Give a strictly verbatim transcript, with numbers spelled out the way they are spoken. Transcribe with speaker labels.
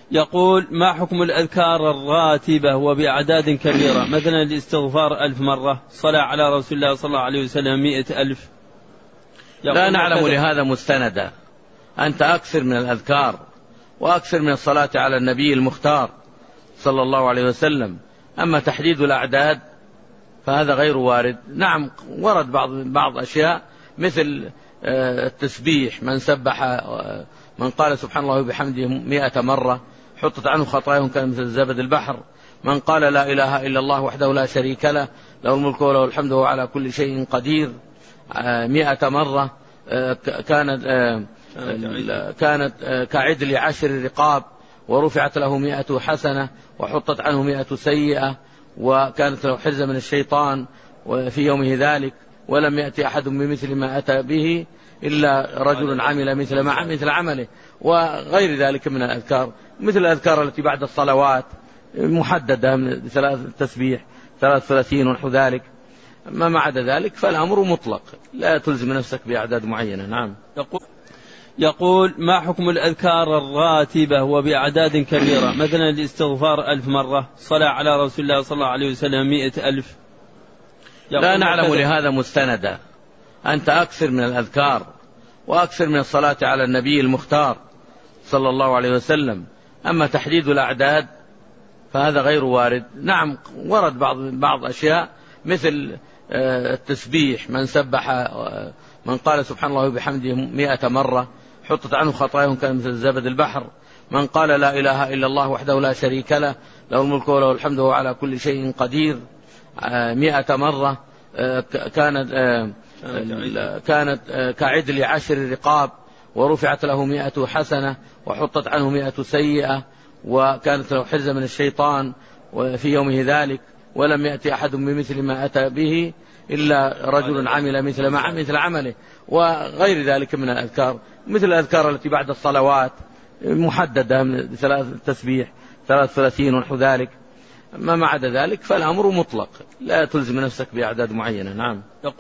Speaker 1: يقول: ما حكم الأذكار الراتبة وبأعداد كبيرة، مثلا الاستغفار ألف مرة، صلاة على رسول الله صلى الله عليه وسلم مئة ألف؟
Speaker 2: لا نعلم لهذا مستندا. أنت أكثر من الأذكار وأكثر من الصلاة على النبي المختار صلى الله عليه وسلم. أما تحديد الأعداد فهذا غير وارد. نعم ورد بعض بعض أشياء مثل التسبيح، من سبح من قال سبحان الله وبحمده مئة مرة حطت عنه خطاياهم كان مثل زبد البحر. من قال لا إله إلا الله وحده لا شريك له له الملك وله الحمد وهو على كل شيء قدير مئة مرة كانت كانت كعدل عشر رقاب ورفعت له مئة حسنة وحطت عنه مئة سيئة وكانت له حرزة من الشيطان في يومه ذلك، ولم يأتي أحد بمثل ما أتى به إلا رجل عمل مثل ما مثل عمله. وغير ذلك من الأذكار مثل الأذكار التي بعد الصلوات محددة من ثلاث تسبيح ثلاث ثلاثين ونحو ذلك. ما ما عدا ذلك فالأمر مطلق، لا تلزم نفسك بأعداد معينة. نعم.
Speaker 1: يقول, يقول: ما حكم الأذكار الراتبة وبأعداد كبيرة، مثلا الاستغفار ألف مرة، صلاة على رسول الله صلى الله عليه وسلم مئة ألف؟
Speaker 2: لا نعلم لهذا مستندا. أنت أكثر من الأذكار وأكثر من الصلاة على النبي المختار صلى الله عليه وسلم. أما تحديد الأعداد فهذا غير وارد. نعم ورد بعض بعض أشياء مثل التسبيح، من سبح من قال سبحان الله وبحمده مئة مرة حطت عنه خطاياهم كان مثل زبد البحر. من قال لا إله إلا الله وحده لا شريك له له الملك وله الحمد وهو على كل شيء قدير مئة مرة كانت كانت كعدل عشر رقاب ورفعت له مئة حسنة وحطت عنه مئة سيئة وكانت له حرزة من الشيطان في يومه ذلك، ولم يأتي أحد بمثل ما أتى به إلا رجل عمل مثل ما مثل عمله. وغير ذلك من الأذكار مثل الأذكار التي بعد الصلوات محددة من ثلاث تسبيح ثلاث ثلاثين ونحو ذلك. ما ما عدا ذلك فالأمر مطلق، لا تلزم نفسك بأعداد معينة. نعم.